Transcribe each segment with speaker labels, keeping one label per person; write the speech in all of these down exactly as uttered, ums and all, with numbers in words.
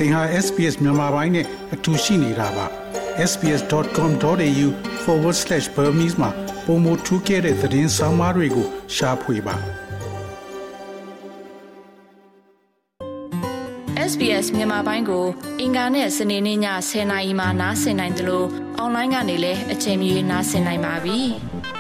Speaker 1: သင်ဟာ S B S မြန်မာပိုင်းနဲ့အတူရှိနေတာပါ s b s dot com dot a u forward slash burmese မှာပုံမထူးခဲ့တဲ့သတင်းစာမားတွေကိုရှားဖွေပါ
Speaker 2: S B S မြန်မာပိုင်းကိုအင်ကာနဲ့စနေနေ့ညtenနာရီမှနားဆင်နိုင်တယ်လို့အွန်လိုင်းကနေလည်းအချိန်မီနားဆင်နိုင်ပါပြီ။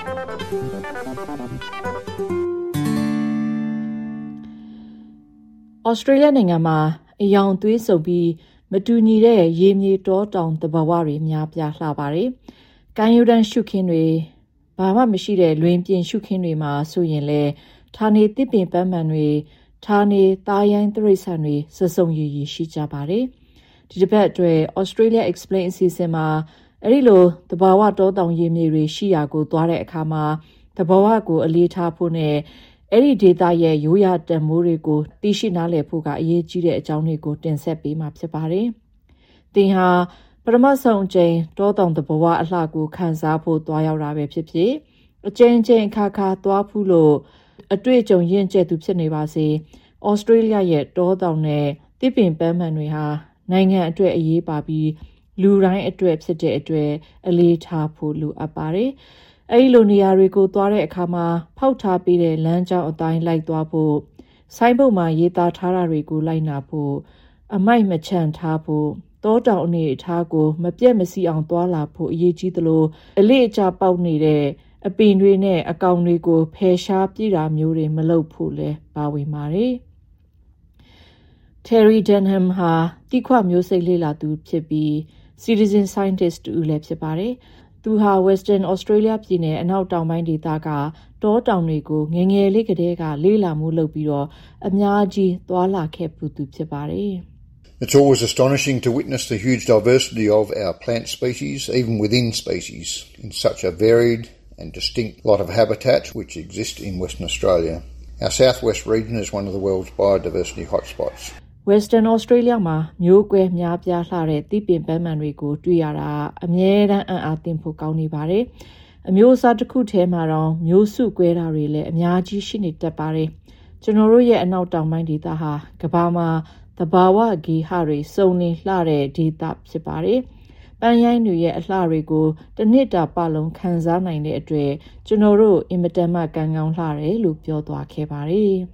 Speaker 2: ဩစတြေးလျနိုင်ငံမှာအယောင်သွေးစုပ်ပြီးမတူညီတဲ့ရေမြေတောတောင်သဘာဝတွေများပြားလှပါတယ်။ကမ်းရိုးတန်းရှုခင်းတွေဘာမှမရှိတဲ့လွင်ပြင်ရှုခင်းတွေမှာဆိုရင်လေဌာနေတစ်ပင်ပန်းမှန်တွေဌာနေသားရိုင်းတရိษံတွေစစုံရည်ရည်ရှိကြပါတယ်။ဒီတစ်ပတ်အတွက် Australia Explain အစီအစဉ်မှာအဲ့ဒီလိုသဘာဝတောတောင်ရေမြေတွေရှိရာကိုသွားတဲ့အခါမှာသဘာဝကိုအလေးထားဖို့နဲ့အဲ့ဒီဒေသရဲ့ရိုးရာတန်မိုးတွေကိုသိရှိနားလည်ဖို့ကအရေးကြီးတဲ့အကြောင်းတွေကိုတင်ဆက်ပေးမှာဖြစ်ပါတယ်။သင်ဟာပထမဆုံးအကြိမ်တောတောင်သဘာဝအလှကိုခန်းစားဖို့တွားရောက်တာပဲဖြစ်ဖြစ်အကြိမ်ကြိမ်အခါခါတွားဖူးလို့အတွေ့အကြုံရင့်ကျက်သူဖြစ်နေပါစေ။ဩစတြေးလျရဲ့တောတောင်နဲ့တစ်ပင်ပန်းမှန်တွေဟာနိုင်ငံအတွက်အရေးပါပြီးလူတိုင်းအတွက်ဖြစ်တဲ့အတွက်အလေးထားဖို့လိုအပ်ပါတယ်။အဲဒီလိုနေရာတွေကိုသွားတဲ့အခါမှာဖောက်ထားပေးတဲ့လမ်းကြောင်းအတိုင်းလိုက်သွားဖို့ဆိုင်းဘုတ်မှာရေးသားထားတာတွေကိုလိုက်နာဖို့အမိုက်မချန်ထားဖို့တောတောင်အနေအထားကိုမပြတ်မစီအောင်သွားလာဖို့အရေးကြီးသလိုအလေးအကျပေါက်နေတဲ့အပင်တွေနဲ့အကောင်တွေကိုဖယ်ရှားပြတာမျိုးတွေမလုပ်ဖို့လဲပါဝင်ပါတယ်။ Terry Denham ဟာတိခွမျိုးစိတ်လေ့လာသူဖြစ်ပြီး citizen scientist တူလည်းဖြစ်ပါတယ်။သူဟာ Western Australia ပြည်နယ်အနောက်တောင်ပိုင်းဒေသကတောတောင်တွေကိုငယ်ငယ်လေးကတည်းကလေ့လာမှုလုပ်ပြီးတော့အများကြီးသွားလာခဲ့ပူသူဖြစ်ပါတယ်။
Speaker 3: It's always astonishing to witness the huge diversity of our plant species, even within species, in such a varied and distinct lot of habitat which exist in Western Australia. Our southwest region is one of the world's biodiversity hotspots.
Speaker 2: Western Australia မှာမျိုးကွဲများပြားလှတဲ့တစ်ပင်ပန်းမှန်တွေကိုတွေ့ရတာအမြဲတမ်းအံ့အားသင့်ဖို့ကောင်းနေပါတယ်။အမျိုးအစားတစ်ခုထဲမှာတော့မျိုးစုကွဲတာတွေလည်းအများကြီးရှိနေတတ်ပါတယ်။ကျွန်တော်တို့ရဲ့အနောက်တောင်ပိုင်းဒေသဟာကမ္ဘာမှာသဘာဝဂေဟတွေစုံနေလှတဲ့ဒေသဖြစ်ပါတယ်။ပန်းရိုင်းတွေရဲ့အလှတွေကိုတစ်နှစ်တာပတ်လုံးခံစားနိုင်တဲ့အတွက်ကျွန်တော်တို့အင်မတန်မှကံကောင်းလှတယ်လို့ပြောသွားခဲ့ပါတယ်။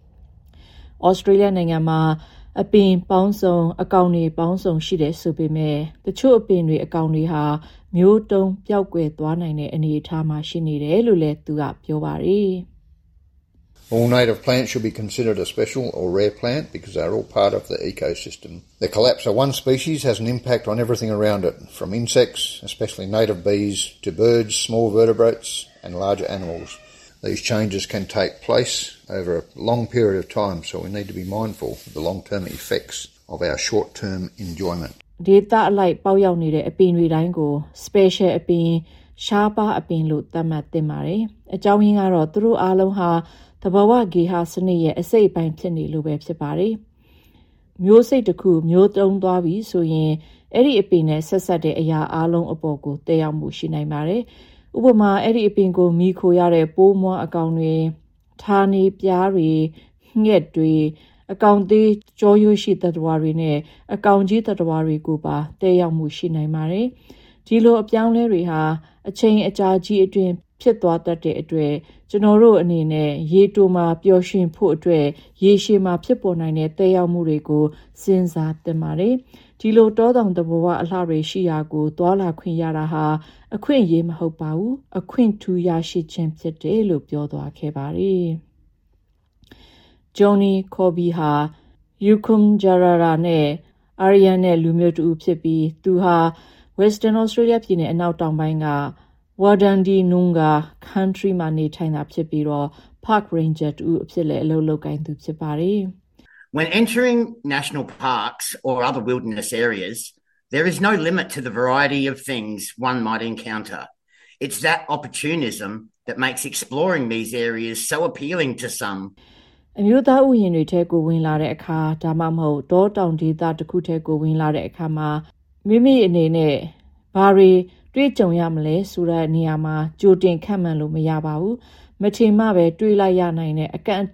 Speaker 2: Australia နိုင်ငံမှာအပင်ပေါင်းစုံအကောင်တွေပေါင်းစုံရှိတယ်ဆိုပေမဲ့တချို့အပင်တွေအကောင်တွေဟာမျိုးတုံးပျောက်ကွယ်သွားနိုင်တဲ့အနေအထားမှာရှိနေတယ်လို့လည်းသူကပြောပါတယ်။
Speaker 3: All native plants should be considered a special or rare plant because they're all part of the ecosystem. The collapse of one species has an impact on everything around it, from insects, especially native bees, to birds, small vertebrates and larger animals.These changes can take place over a long period of time, so we need to be mindful of the long-term effects of our short-term enjoyment.
Speaker 2: ဒေတာအလိုက်ပေါက်ရောက်နေတဲ့အပင်တွေတိုင်းကို special အပင်ရှားပါအပင်လို့သတ်မှတ်သင့်ပါတယ်။အကြောင်းရင်းကတော့သူတို့အားလုံးဟာသဘာဝဂေဟစနစ်ရဲ့အစိတ်အပိုင်းဖြစ်နေလို့ပဲဖြစ်ပါတယ်။မျိုးစိတ်တစ်ခုမျိုးတုံးသွားပြီဆိုရင်အဲ့ဒီအပင်နဲ့ဆက်ဆက်တဲ့အရာအားလုံးအပေါ်ကိုတည်ရောက်မှုရှိနိုင်ပါတယ်။ဥပမာအဲ့ဒီအပင်ကိုမိခိုရတဲ့ပိုးမွှားအကောင်တွေဌာနေပြားတွေငှက်တွေအကောင်သေးကြောရိုးရှိသတ္တဝါတွေနဲ့အကောင်ကြီးသတ္တဝါတွေကိုပါတည်ရောက်မှုရှိနိုင်ပါတယ်ဒီလိုအပြောင်းလဲတွေဟာအချိန်အကြာကြီးအတွင်းဖြစ်သွားတတ်တဲ့အတွက်ကျွန်တော်တို့အနေနဲ့ရေတိုမှာပျော်ရွှင်ဖို့အတွက်ရေရှည်မှာဖြစ်ပေါ်နိုင်တဲ့တည်ရောက်မှုတွေကိုစဉ်းစားသင့်ပါတယ်ဒီလိုတောတောင်တဘောအလှတွေရှိရာကိုသွာလာခွင့်ရတာဟာအခွင့်အရေးမဟုတ်ပါဘူးအခွင့်ထူးရရှိခြင်းဖြစ်တယ်လို့ပြောသွားခဲ့ပါတယ်ဂျွန်နီကော်ဘီဟာယူကွမ်ဂျာရာရာနဲ့အာရီယန်နဲ့လူမျိုးတူဖြစ်ပြီးသူဟာ Western Australia ပြည်နယ်အနောက်တောင်ပိုင်းက Wadandi Noongar Country မှာနေထိုင်တာဖြစ်ပြီးတော့ Park Ranger တူအဖြစ်လည်းအလုပ်လုပ်ကိုင်သူဖြစ်ပါတယ်
Speaker 4: When entering national parks or other wilderness areas, there is no limit to the variety of things one might encounter. It's that opportunism that makes exploring these areas so appealing to some.
Speaker 2: အမျိုးသားဥယျာဉ်တွေထဲကိုဝင်လာတဲ့အခါဒါမှမဟုတ်တောတောင်ဒေသတစ်ခုထဲကိုဝင်လာတဲ့အခါမှာမိမိအနေနဲ့ဘာတွေတွေ့ကြုံရမလဲဆိုတဲ့နေရာမှာကြိုတင်ခန့်မှန်းလို့မရပါဘူးမထင်မှပဲတွေးလိုက်ရနိုင်တဲ့အကန့်အသတ်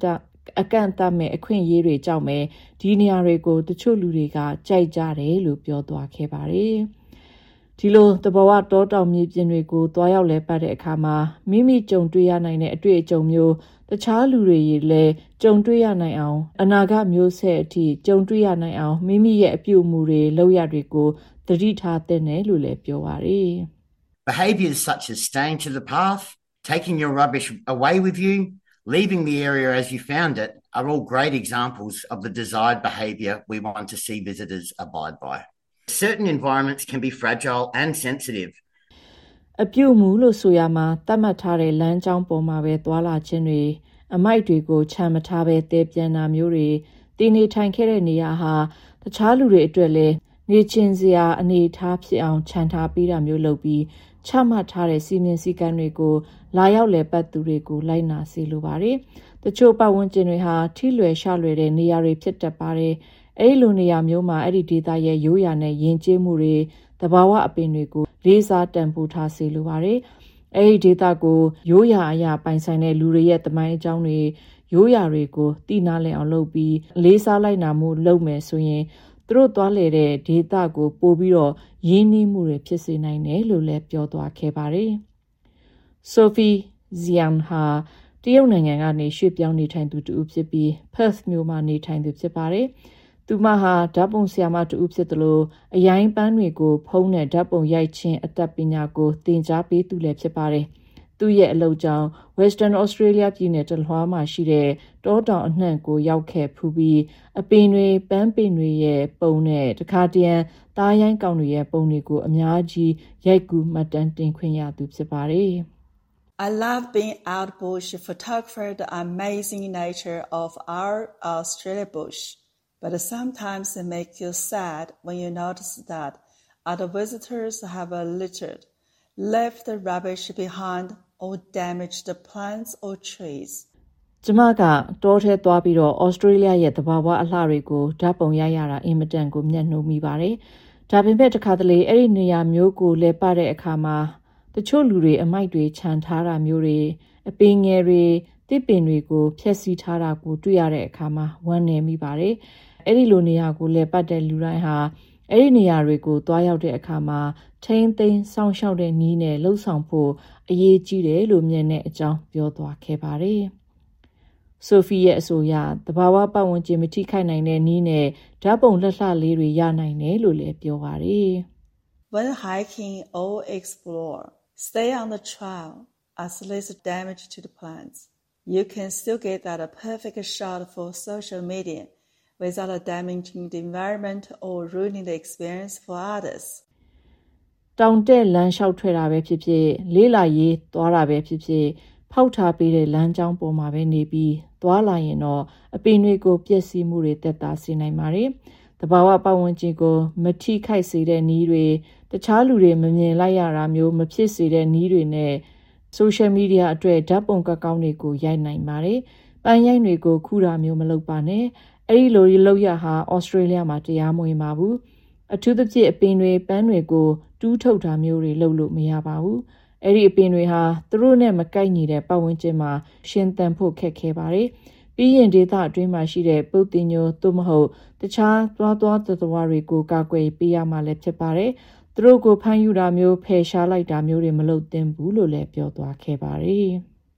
Speaker 2: အကန့်အသတ်မဲ့အခွင့်အရေးတွေကြောင့်ပဲဒီနေရာတွေကိုတချို့လူတွေကကြိုက်ကြတယ်လို့ပြောသွားခဲ့ပါတယ်ဒီလိုတဘဝတောတောင်မြေပြင်တွေကိုတွားရောက်လဲပတ်တဲ့အခါမှာမိမိကြုံတွေ့ရနိုင်တဲ့အတွေ့အကြုံမျိုးတခြားလူတွေလည်းကြုံတွေ့ရနိုင်အောင်အနာဂတ်မျိုးဆက်အထိကြုံတွေ့ရနိုင်အောင်မိမိရဲ့အပြုအမူတွေလုပ်ရတွေကိုသတိထားသင့်တယ်လို့လည်းပြောပါတယ်
Speaker 4: Behaviours such as staying to the path, taking your rubbish away with you, leaving the area as you found it are all great examples of the desired behaviour we want to see visitors abide by. Certain environments can be fragile and sensitive.
Speaker 2: အပြုအမူလို့ဆိုရမှာတတ်မှတ်ထားတဲ့လမ်းကြောင်းပေါ်မှာပဲသွာလာခြင်းတွေအမိုက်တွေကိုချမ်းမထားပဲတဲပြန်တာမျိုးတွေတည်နေထိုင်ခဲ့တဲ့နေရာဟာတခြားလူတွေအတွက်လည်းနေချင်းစရာအနေထားဖြစ်အောင်ခြံထားပေးတာမျိုးလုပ်ပြီးချမှတ်ထားတဲ့စီမင်းစည်းကမ်းတွေကိုလာရောက်လေပတ်သူတွေကိုလိုက်နာစေလိုပါတယ်။တချို့ပတ်ဝန်းကျင်တွေဟာထိလွယ်ရှလွယ်တဲ့နေရာတွေဖြစ်တတ်ပါတယ်။အဲဒီလိုနေရာမျိုးမှာအဲ့ဒီဒေသရဲ့ရိုးရာနဲ့ယဉ်ကျေးမှုတွေတဘာဝအပင်တွေကိုလေးစားတန်ဖိုးထားစေလိုပါတယ်။အဲဒီဒေသကိုရိုးရာအရာပိုင်ဆိုင်တဲ့လူတွေရဲ့တမိုင်းအကြောင်းတွေရိုးရာတွေကိုသိနာလည်အောင်လုပ်ပြီးလေးစားလိုက်နာမှုလုပ်မယ်ဆိုရင်သူတို့သွားလေတဲ့ဒေသကိုပို့ပြီးတော့ရင်းနှီးမှုတွေဖြစ်စေနိုင်တယ်လို့လည်းပြောသွားခဲ့ပါတယ်။ Sophie Zian ဟာတရုတ်နိုင်ငံကနေရွှေ့ပြောင်းနေထိုင်သူတူဖြစ်ပြီး Perth မြို့မှာနေထိုင်သူဖြစ်ပါတယ်။သူမဟာဓာတ်ပုံဆရာမတူဖြစ်တယ်လို့အရိုင်းပန်းတွေကိုဖုံးတဲ့ဓာတ်ပုံရိုက်ခြင်းအတတ်ပညာကိုသင်ကြားပေးသူလည်းဖြစ်ပါတယ်။သူရဲ့အလုပ်ကြောင့် Western Australia ပြည်နယ်တလွှားမှာရှိတဲ့တောတောင်အနှံ့ကိုရောက်ခဲ့ဖူးပြီးအပင်တွေပန်းပင်တွေရဲ့ပုံနဲ့တခါတရံသားရိုင်းကောင်တွေရဲ့ပုံတွေကိုအများကြီးရိုက်ကူးမှတ်တမ်းတင်ခွင့်ရသူဖြစ်ပါတယ်။
Speaker 5: I love being out bush photographer the amazing nature of our Australia bush, but sometimes it makes you sad when you notice that other visitors have littered, left the rubbish behind or damaged the plants or trees.
Speaker 2: ကျမကတောထဲသွားပြီးတော့ Australia ရဲ့သဘာဝအလှတွေကိုဓာတ်ပုံရိုက်ရတာအင်မတန်ကိုမျက်နှိုးမိပါတယ်။ဒါပေမဲ့တခါတလေအဲ့ဒီနေရာမျိုးကိုလဲပတ်တဲ့အခါမှာတချို့လူတွေအမိုက်တွေခြံထားတာမျိုးတွေအပင်ငယ်တွေတစ်ပင်တွေကိုဖျက်ဆီးထားတာကိုတွေ့ရတဲ့အခါမှာဝမ်းနည်းမိပါတယ်။အဲ့ဒီလိုနေရာကိုလဲပတ်တဲ့လူတိုင်းဟာအဲ့ဒီနေရာတွေကိုသွားရောက်တဲ့အခါမှာထိန်းသိမ်းစောင့်ရှောက်တဲ့နည်းနဲ့လှုပ်ဆောင်ဖို့အရေးကြီးတယ်လို့မြင်တဲ့အကြောင်းပြောသွားခဲ့ပါတယ်။ Sophie ရဲ့အဆိုအရတဘာဝပတ်ဝန်းကျင်မထိခိုက်နိုင်တဲ့နည်းနဲ့ဓာတ်ပုံလှလှလေးတွေရနိုင်တယ်လို့လည်းပြောပါတယ်။
Speaker 5: When hiking or explore, stay on the trail as least damage to the plants. You can still get that a perfect shot for social media without damaging the environment or ruining the experience for others.
Speaker 2: တောင်တက်လမ်းလျှောက်ထွက်တာပဲဖြစ်ဖြစ်လေးလာရေးသွားတာပဲဖြစ်ဖြစ်ဖောက်ထားပေးတဲ့လမ်းကြောင်းပေါ်မှာပဲနေပြီးသွားလာရင်တော့အပင်တွေကိုပျက်စီးမှုတွေတက်တာစေနိုင်ပါတယ်။တဘာဝပတ်ဝန်းကျင်ကိုမထိခိုက်စေတဲ့နည်းတွေတခြားလူတွေမမြင်လိုက်ရတာမျိုးမဖြစ်စေတဲ့နည်းတွေနဲ့ social media အတွက်ဓာတ်ပုံကကောင်းတွေကိုရိုက်နိုင်ပါတယ်။ပန်းရိုက်တွေကိုခူတာမျိုးမလုပ်ပါနဲ့။အဲ့ဒီလိုလုပ်ရဟာ Australia မှာတရားမဝင်ပါဘူး။အထူးသဖြင့်အပင်တွေပန်းတွေကိုတူးထုတ်တာမျိုးတွေလုပ်လို့မရပါဘူး။အဲ့ဒီအပင်တွေဟာသူတို့နဲ့မကိုက်ညီတဲ့ပတ်ဝန်းကျင်မှာရှင်သန်ဖို့ခက်ခဲပါတယ်။ပြီးရင်ဒေသအတွင်းမှာရှိတဲ့ပုတ်တင်ညိုသို့မဟုတ်တခြားသွားသွားသတ္တဝါတွေကိုကာကွယ်ပေးရမှာလည်းဖြစ်ပါတယ်။သူတို့ကိုဖမ်းယူတာမျိုးဖယ်ရှားလိုက်တာမျိုးတွေမလုပ်သင့်ဘူးလို့လည်းပြောသွားခဲ့ပါတယ်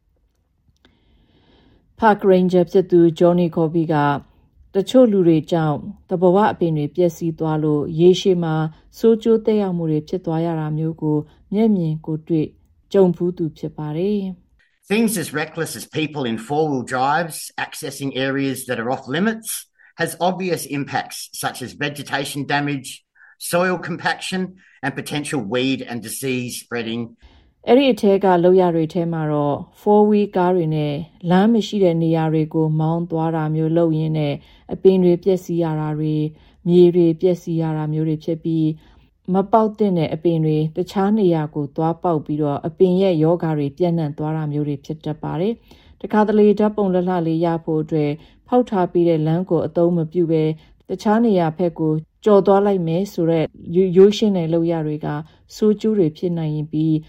Speaker 2: ။ Park Ranger ဖြစ်သူ Johnny Corby ကတချို့လူတွေကြောင့်တဘဝအပင်တွေပျက်စီးသွားလို့ရေရှည်မှာဆိုးကျိုးသက်ရောက်မှုတွေဖြစ်သွားရတာမျိုးကိုမျက်မြင်ကိုတွေ့ကြုံဖူးသူဖြစ်ပါတယ်။
Speaker 4: Things as reckless as people in four-wheel drives accessing areas that are off limits has obvious impacts such as vegetation damage, soil compaction, and potential weed and disease spreading.
Speaker 2: အဲ့ဒီအထက်ကလောက်ရတွေထဲမှာတော့ four wheel ကားတွေနဲ့လမ်းမရှိတဲ့နေရာတွေကိုမောင်းသွားတာမျိုးလုပ်ရင်းနဲ့အပင်တွေပျက်စီးရတာတွေမြေတွေပျက်စီးရတာမျိုးတွေဖြစ်ပြီးမပေါက်တဲ့အပင်တွေတခြားနေရာကိုသွားပေါက်ပြီးတော့အပင်ရဲ့ယောဂါတွေပြန့်နှံ့သွားတာမျိုးတွေဖြစ်တတ်ပါတယ်။တခါတလေဓာတ်ပုံလှလှလေးရဖို့အတွက်ဖောက်ထားပြီးတဲ့လမ်းကိုအသုံးမပြုဘဲတခြားနေရာဘက်ကိုကြော်သွားလိုက်မယ်ဆိုတော့ရိုးရှင်းတဲ့လောက်ရတွေကစိုးကျိုးတွေဖြစ်နိုင်ရင်ပြီး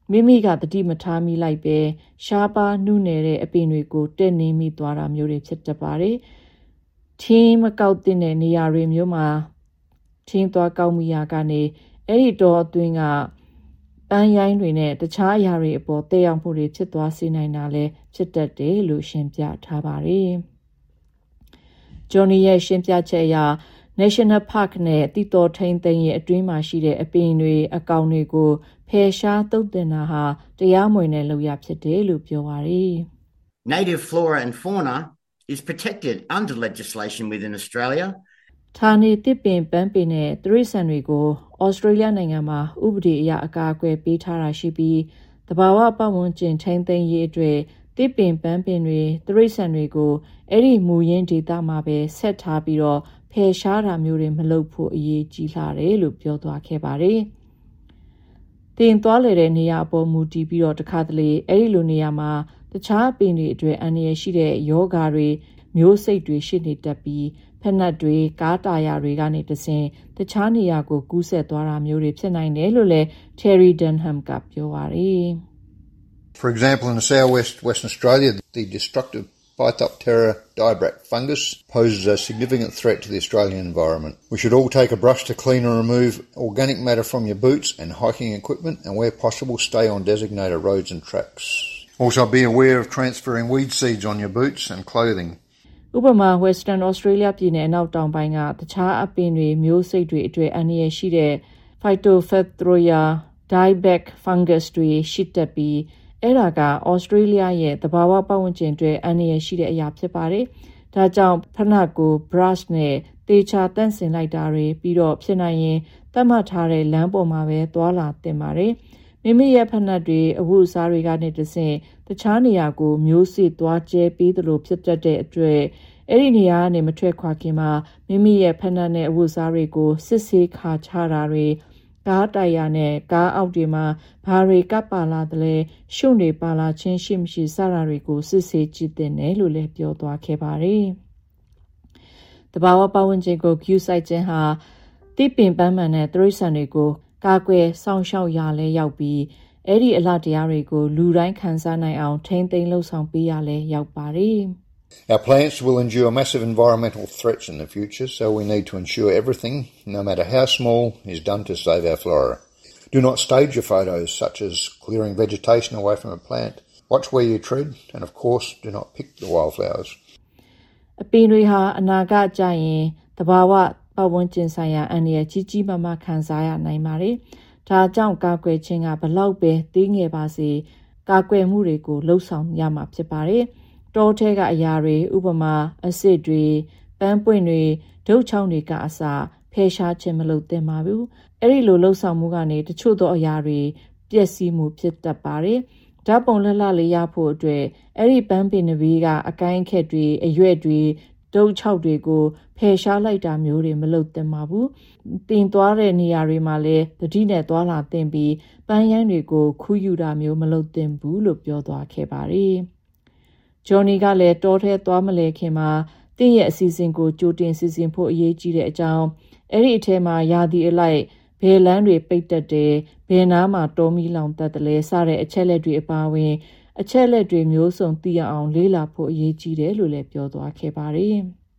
Speaker 2: မိမိကတတိမထားမိလိုက်ပဲရှားပါးနှုနယ်တဲ့အပင်တွေကိုတက်နေမိသွားတာမျိုးတွေဖြစ်တတ်ပါတယ်ထင်းမကောက်တဲ့နေရာတွေမျိုးမှာထင်းသွားကောက်မိရာကနေအဲ့ဒီတော့အတွင်းကပန်းရိုင်းတွေနဲ့တခြားအရာတွေအပေါ်တက်ရောက်မှုတွေဖြစ်သွားစေနိုင်တာလည်းဖြစ်တတ်တယ်လို့ရှင်းပြထားပါတယ်ဂျွန်နီရဲ့ရှင်းပြချက်အရNational Park နဲ့တိတော်ထိန်သိမ်းရဲ့အတွင်းမှာရှိတဲ့အပင်တွေအကောင်တွေကိုဖယ်ရှားသုတ်တင်တာဟာတရားမဝင်တဲ့လုပ်ရဖြစ်တယ်လို့ပြောပါတယ်
Speaker 4: Native flora and fauna is protected under legislation within Australia.
Speaker 2: ဌာနေတစ်ပင်ပန်းပင်နဲ့တိရစ္ဆာန်တွေကိုဩစတြေးလျနိုင်ငံမှာဥပဒေအရအကာအကွယ်ပေးထားတာရှိပြီးတဘာဝပတ်ဝန်းကျင်ထိန်းသိမ်းရေးအတွက်တစ်ပင်ပန်းပင်တွေတိရစ္ဆာန်တွေကိုအဲ့ဒီမူရင်းဒေသမှာပဲဆက်ထားပြီးတော့ဖယ်ရှားတာမျိုးတွေမလုပ်ဖို့အရေးကြီးလာတယ်လို့ပြောသွားခဲ့ပါတယ်။တင်သွားလေတဲ့နေရာအပေါ်မူတည်ပြီးတော့တခါတလေအဲ့ဒီလိုနေရာမှာတခြားပင်တွေအတွက်အန္တရာယ်ရှိတဲ့ယောဂါတွေမျိုးစိတ်တွေရှိနေတတ်ပြီးဖက်နက်တွေကားတာယာတွေကနေတဆင်တခြားနေရာကိုကူးဆက်သွားတာမျိုးတွေဖြစ်နိုင်တယ်လို့လည်း Terry Dunham ကပြောပါတယ်။
Speaker 3: For example, in the southwest Western Australia, the destructive Phytophthora dibrach fungus poses a significant threat to the Australian environment. We should all take a brush to clean and remove organic matter from your boots and hiking equipment, and where possible stay on designated roads and tracks. Also be aware of transferring weed seeds on your boots and clothing.
Speaker 2: ဥပမာ Western Australia ပြည်နယ်အနောက်တောင်ပိုင်းကတခြားအပင်တွေမျိုးစိတ်တွေအတွေ့အန္တရာယ်ရှိတဲ့ Phytophthora dibrach fungus တွေရှိတတ်ပြီးအဲ့ဒါကဩစတြေးလျရဲ့တဘာဝပတ်ဝန်းကျင်တွေအန္တရာယ်ရှိတဲ့အရာဖြစ်ပါတယ်။ဒါကြောင့်ဖနက်ကို brush နဲ့တေချာတန့်စင်လိုက်တာတွေပြီးတော့ဖြစ်နိုင်ရင်သတ်မှတ်ထားတဲ့လမ်းပေါ်မှာပဲသွာလာသင့်ပါတယ်။မိမိရဲ့ဖနက်တွေအဝတ်အစားတွေကနေတဆင့်တခြားနေရာကိုမျိုးစေ့သွားကျဲပေးသလိုဖြစ်တတ်တဲ့အတွက်အဲ့ဒီနေရာကနေမထွက်ခွာခင်မှာမိမိရဲ့ဖနက်နဲ့အဝတ်အစားတွေကိုစစ်ဆေးခါချတာတွေကားတိုင်ယာနဲ့ကားအောက်တွေမှာဘာတွေကပ်ပါလာတယ်လဲရှုံတွေပါလာချင်းရှိမရှိစတာတွေကိုစစ်ဆေးကြည့်တဲ့နယ်လို့လည်းပြောသွားခဲ့ပါတယ်။တဘာဝပတ်ဝန်းကျင်ကို Q ဆိုင်ခြင်းဟာတိပင်ပန်းမှန်တဲ့တိရစ္ဆာန်တွေကိုကာကွယ်ဆောင်ရှောက်ရလဲရောက်ပြီးအဲ့ဒီအလားတရားတွေကိုလူတိုင်းခံစားနိုင်အောင်ထိန်းသိမ်းလှုပ်ဆောင်ပေးရလဲရောက်ပါတယ်။
Speaker 3: Our plants will endure massive environmental threats in the future, so we need to ensure everything, no matter how small, is done to save our flora. Do not stage your photos, such as clearing vegetation away from a plant. Watch where you tread, and of course, do not pick the wildflowers.
Speaker 2: အပင်တွေဟာအနာဂတ်ကျရင်တဘာဝပတ်ဝန်းကျင်ဆိုင်ရာအန္တရာယ်ကြီးကြီးမားမားခံစားရနိုင်ပါတယ်။ဒါကြောင့်ကာကွယ်ခြင်းကဘလောက်ပဲသေးငယ်ပါစေကာကွယ်မှုတွေကိုလှုပ်ဆောင်ရမှာဖြစ်ပါတယ်။တောထဲကအရာတွေဥပမာအဆစ်တွေပန်းပွင့်တွေဒုတ်ချောင်းတွေကအစာဖယ်ရှားခြင်းမလုပ်သင့်ပါဘူးအဲ့ဒီလိုလှုပ်ဆောင်မှုကနေတချို့သောအရာတွေပျက်စီးမှုဖြစ်တတ်ပါတယ်ဓာတ်ပုံလှလှလေးရဖို့အတွက်အဲ့ဒီပန်းပင်တွေကအကိုင်းခက်တွေအရွက်တွေဒုတ်ချောက်တွေကိုဖယ်ရှားလိုက်တာမျိုးတွေမလုပ်သင့်ပါဘူးတင်သွားတဲ့နေရာတွေမှာလည်းတတိနဲ့သွားလာသင့်ပြီးပန်းရမ်းတွေကိုခူးယူတာမျိုးမလုပ်သင့်ဘူးလို့ပြောသွားခဲ့ပါတယ်ဂျော်နီကလည်းတောထဲသွားမလဲခင်မှာတင့်ရဲ့အစီအစဉ်ကိုကြိုတင်စီစဉ်ဖို့အရေးကြီးတဲ့အကြောင်းအဲ့ဒီအထဲမှာယာဒီအလိုက်ဘယ်လမ်းတွေပိတ်တတ်တယ်ဘယ်နားမှာတောမီလောင်တတ်တယ်လဲစတဲ့အချက်လက်တွေအပါအဝင်အချက်လက်တွေမျိုးစုံသိရအောင်လေ့လာဖို့အရေးကြီးတယ်လို့လည်းပြောသွားခဲ့ပါတယ်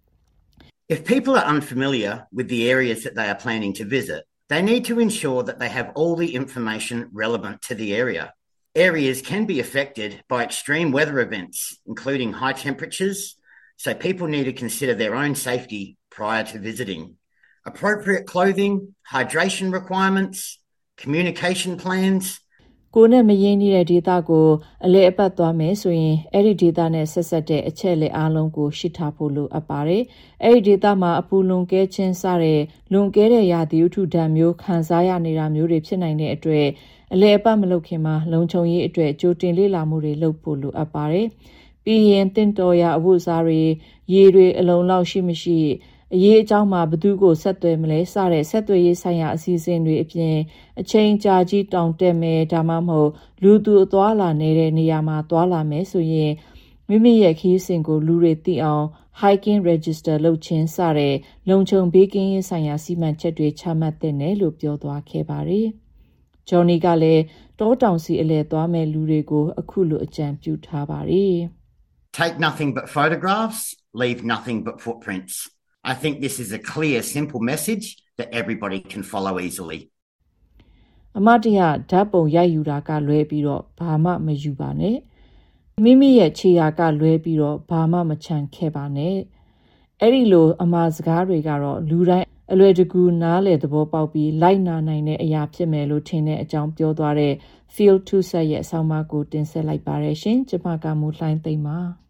Speaker 4: If people are unfamiliar with the areas that they are planning to visit, they need to ensure that they have all the information relevant to the area. Areas can be affected by extreme weather events, including high temperatures, so people need to consider their own safety prior to visiting. Appropriate clothing, hydration requirements, communication plans.
Speaker 2: ကိုယ်နဲ့မရင်းနှီးတဲ့ဒေသကိုအလဲအပတ်သွားမယ်ဆိုရင်အဲ့ဒီဒေသနဲ့ဆက်ဆက်တဲ့အချက်လက်အားလုံးကိုရှင်းထားဖို့လိုအပ်ပါတယ်။အဲ့ဒီဒေသမှာအပူလွန်ကဲခြင်းစတဲ့လွန်ကဲတဲ့ရာသီဥတုဓာတ်မျိုးခံစားရနေတာမျိုးတွေဖြစ်နိုင်တဲ့အတွက်အလဲအပတ်မလုပ်ခင်မှာလုံခြုံရေးအတွက်ကြိုတင်လေ့လာမှုတွေလုပ်ဖို့လိုအပ်ပါတယ်။ပြီးရင်တင့်တော်ရာအဝတ်အစားတွေရေတွေအလုံးလောက်ရှိမရှိအရေးအကြောင်းမှာဘသူကိုဆက်သွယ်မလဲစတဲ့ဆက်သွယ်ရေးဆိုင်ရာအစီအစဉ်တွေအပြင်အချိန်ကြာကြီးတောင်တက်မယ်ဒါမှမဟုတ်လူသူအသွားလာနေတဲ့နေရာမှာသွားလာမယ်ဆိုရင်မိမိရဲ့ခီးစဉ်ကိုလူတွေသိအောင် hiking register လုပ်ခြင်းစတဲ့လုံခြုံဘေးကင်းရေးဆိုင်ရာစီမံချက်တွေချမှတ်တဲ့နယ်လို့ပြောသွားခဲ့ပါတယ်ဂျော်နီကလည်းတောတောင်စီအလဲသွားမဲ့လူတွေကိုအခုလိုအကြံပြုထားပါတယ်
Speaker 4: Take nothing but photographs, leave nothing but footprints. I think this is a clear, simple message that everybody can follow easily.
Speaker 2: အမတ်တရဓာတ်ပုံရိုက်ယူတာကလွဲပြီးတော့ဘာမှမယူပါနဲ့မိမိရဲ့ခြေရာကလွဲပြီးတော့ဘာမှမချန်ခဲ့ပါနဲ့အဲ့ဒီလိုအမှားစကားတွေကတော့လူတိုင်းအလွယ်တကူနားလေသဘောပေါက်ပြီးလိုက်နာနိုင်တဲ့အရာဖြစ်မယ်လို့ထင်တဲ့အကြောင်းပြောသွားတဲ့ Phil Tussaud ရဲ့အဆောင်အမကိုတင်ဆက်လိုက်ပါရရှင်ကျွန်မကမူလှိုင်းသိမ့်ပါ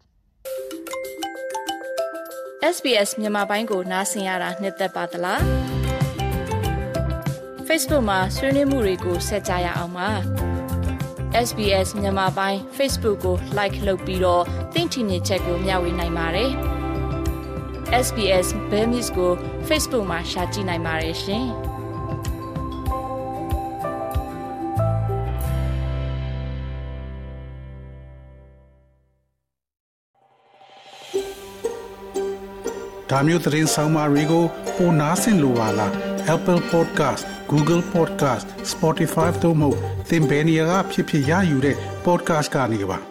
Speaker 6: S B S မြန်မာပိုင်းကိုနားဆင်ရတာနှစ်သက်ပါသလား Facebook မှာဆွေးနွေးမှုတွေကိုဆက်ကြရအောင်ပါ S B S မြန်မာပိုင်း Facebook ကို like လုပ်ပြီးတော့သင်ချင်တဲ့ချက်ကိုမျှဝေနိုင်ပါတယ် S B S Burmese ကို Facebook မှာ share ကြည့်နိုင်ပါတယ်ရှင်
Speaker 1: ဒါမျိုးသတင်းဆောင်မတွေကိုပိုနားဆင်လိုပါလား Apple Podcast Google Podcast Spotify တို့မှာသင်ပင်ရာဖြစ်ဖြစ်ရယူတဲ့ podcast ကနေပါ